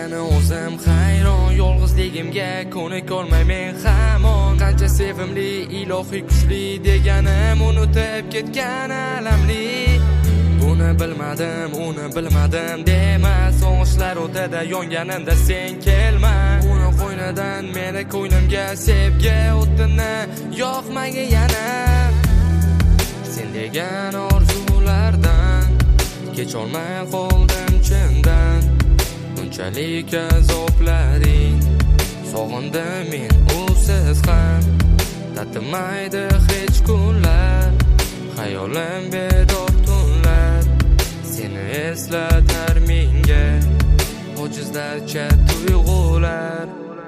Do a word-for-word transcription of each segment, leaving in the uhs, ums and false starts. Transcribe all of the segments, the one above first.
degani o'zim hayron, yolg'izligimga ko'nik olmay men hamon. Qancha sevimli, ilohiy kuchli deganim unutib ketgan alamli. Buni bilmadim, uni bilmadim dema, sog'ishlar o'tida yonganimda sen kelma. Uni qo'ynidan meni ko'nglimga sevgi o'tini yoqmaga yana. Sen degan orzulardan kecholmay qoldim chindan. Bunchalik azoblaring sog'indim men usiz ham. Tatimaydi hech kunlar, xayolim bedor tunlar. Seni eslatar menga ojizlarcha tuyg'ular.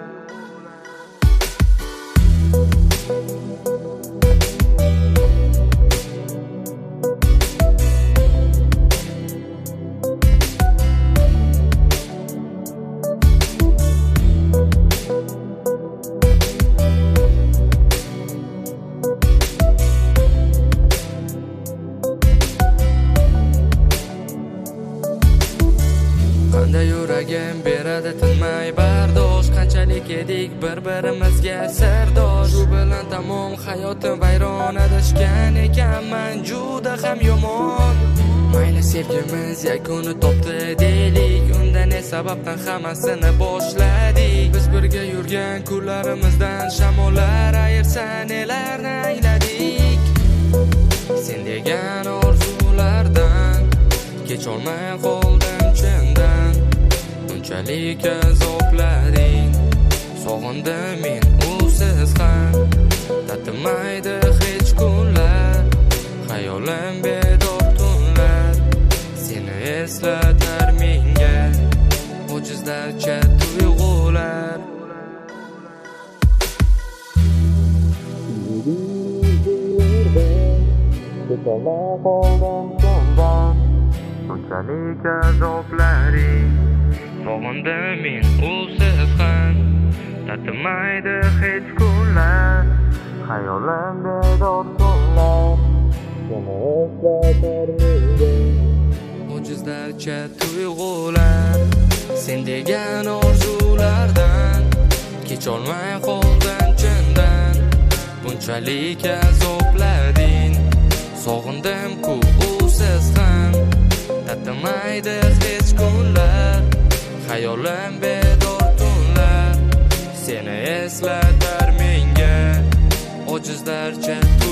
Qanday yuragim beradi tinmay bardosh, qanchalik edik bir-birimizga sirdosh. Shu bilan tamom hayotim vayron, adashgan ekanman juda ham yomon. Mayli sevgimiz yakuni topdi deylik, unda ne sababdan hammasini boshladik. Biz birga yurgan kunlarimizdan shamollar ayirsa nelarni angladik. Sen degan orzulardan kecholmay qoldim chindan. Bunchalik azoblaring sog'indim men usiz ham. Tatimaydi hech kunlar, xayolim bedor tunlar. Seni eslatar menga ojizlarcha tuyg'ular. Kecholmay qoldim chindan. Bunchalik azoblaring sog'indim men usiz ham. Tatimaydi hech kunlar, xayolim bedor tunlar. Seni eslatar menga ojizlarcha tuyg'ular. Sen degan orzulardan kecholmay qoldim chindan. Bunchalik azoblaring sog'indim-ku usiz ham. Tatimaydi hech kunlar, xayolim bedor tunlar. Seni eslatar menga ojizlarcha